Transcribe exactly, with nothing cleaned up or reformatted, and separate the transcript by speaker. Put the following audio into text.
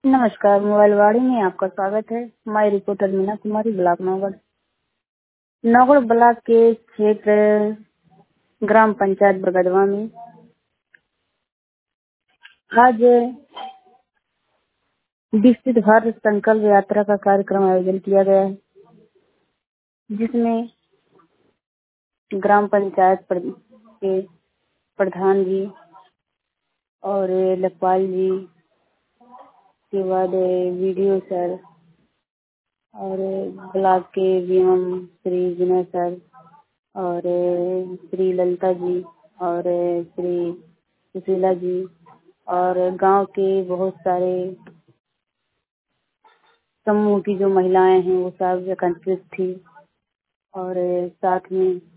Speaker 1: नमस्कार, मोबाइल वाणी में आपका स्वागत है। मैं reporter Meena Kumari, block Naugarh. Naugarh block के क्षेत्र ग्राम पंचायत बगदवा में आज विकसित भारत संकल्प यात्रा का कार्यक्रम आयोजन किया गया है, जिसमें ग्राम पंचायत के प्रधान जी और लेखपाल जी के बाद वीडियो सर और ब्लॉक के वीएम श्री विनय सर और श्री ललिता जी और श्री सुशीला जी और गांव के बहुत सारे समूह की जो महिलाएं हैं वो सब एकत्रित थी और साथ में